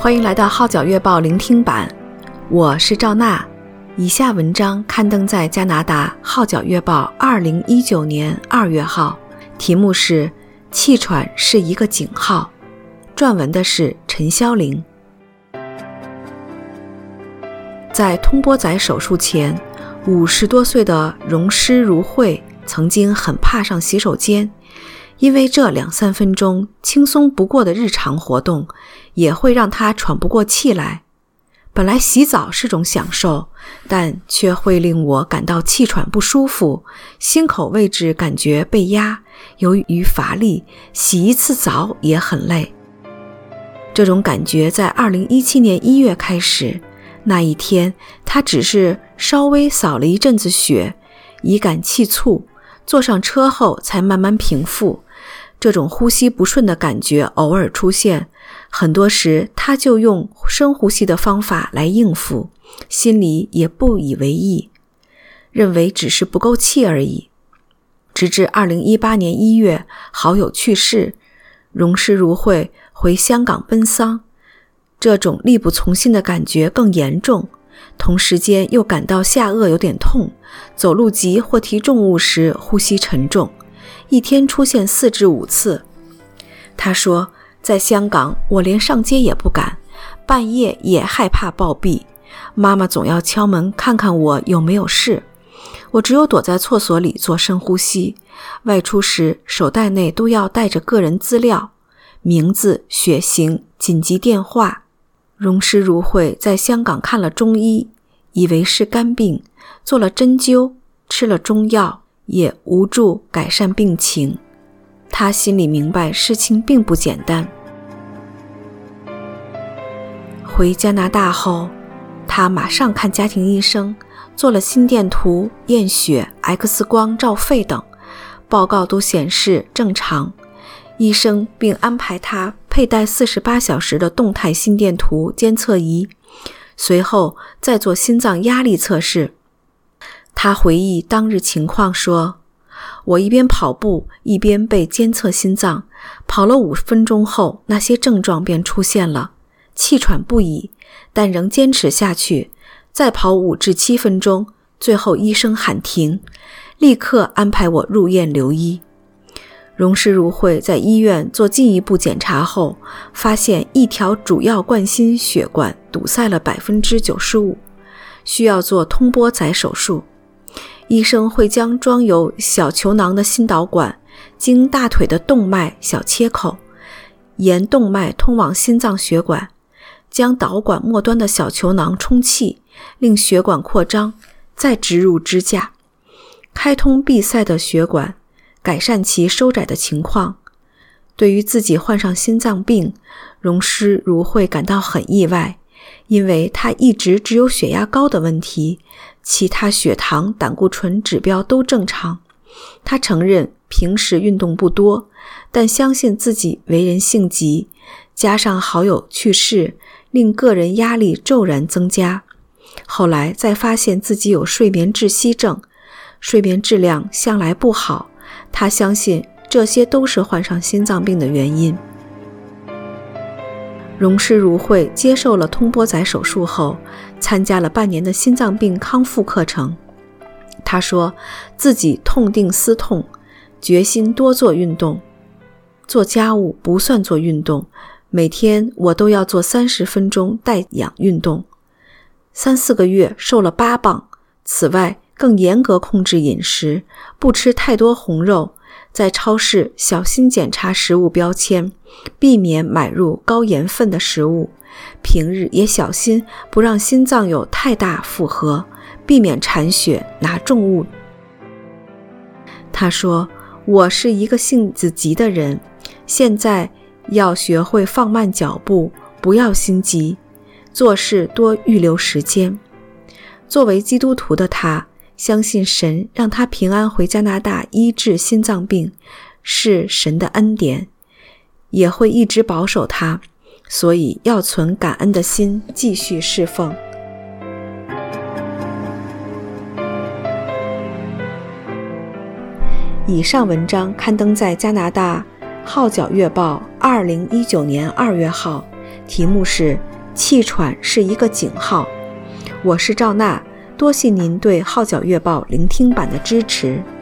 欢迎来到号角月报聆听版，我是赵娜。以下文章刊登在加拿大号角月报2019年2月号，题目是气喘是一个警号，撰文的是陈霄玲。在通波仔手术前，50多岁的荣施如慧曾经很怕上洗手间，因为这2-3分钟轻松不过的日常活动也会让他喘不过气来。本来洗澡是种享受，但却会令我感到气喘不舒服，心口位置感觉被压，由于乏力，洗一次澡也很累。这种感觉在2017年1月开始，那一天他只是稍微扫了一阵子血，以感气促，坐上车后才慢慢平复。这种呼吸不顺的感觉偶尔出现，很多时他就用深呼吸的方法来应付，心里也不以为意，认为只是不够气而已。直至2018年1月，好友去世，荣施如慧回香港奔丧，这种力不从心的感觉更严重，同时间又感到下颚有点痛，走路急或提重物时呼吸沉重，一天出现4至5次。他说，在香港我连上街也不敢，半夜也害怕暴毙，妈妈总要敲门看看我有没有事，我只有躲在厕所里做深呼吸，外出时手袋内都要带着个人资料，名字、血型、紧急电话。荣施如慧在香港看了中医，以为是肝病，做了针灸，吃了中药，也无助改善病情。他心里明白事情并不简单。回加拿大后，他马上看家庭医生，做了心电图、验血、X 光、照肺等，报告都显示正常。医生并安排他佩戴48小时的动态心电图监测仪，随后再做心脏压力测试。他回忆当日情况说，我一边跑步一边被监测心脏，跑了5分钟后，那些症状便出现了，气喘不已，但仍坚持下去，再跑5至7分钟，最后医生喊停，立刻安排我入院留医。荣施如慧在医院做进一步检查后，发现一条主要冠心血管堵塞了 95%， 需要做通波仔手术。医生会将装有小球囊的心导管经大腿的动脉小切口，沿动脉通往心脏血管，将导管末端的小球囊充气，令血管扩张，再植入支架，开通闭塞的血管，改善其收窄的情况。对于自己患上心脏病，荣施如慧感到很意外，因为他一直只有血压高的问题，其他血糖、胆固醇指标都正常。他承认平时运动不多，但相信自己为人性急，加上好友去世，令个人压力骤然增加。后来再发现自己有睡眠窒息症，睡眠质量向来不好，他相信这些都是患上心脏病的原因。荣施如慧接受了通波仔手术后，参加了半年的心脏病康复课程。他说自己痛定思痛，决心多做运动。做家务不算做运动，每天我都要做30分钟带氧运动。3-4个月瘦了8磅，此外更严格控制饮食，不吃太多红肉，在超市小心检查食物标签，避免买入高盐分的食物，平日也小心不让心脏有太大负荷，避免铲血拿重物。他说，我是一个性子急的人，现在要学会放慢脚步，不要心急，做事多预留时间。作为基督徒的他，相信神让他平安回加拿大医治心脏病是神的恩典，也会一直保守他，所以要存感恩的心继续侍奉。以上文章刊登在加拿大号角月报2019年2月号， 题目是气喘是一个警号。我是赵娜，多谢您对《号角月报》聆听版的支持。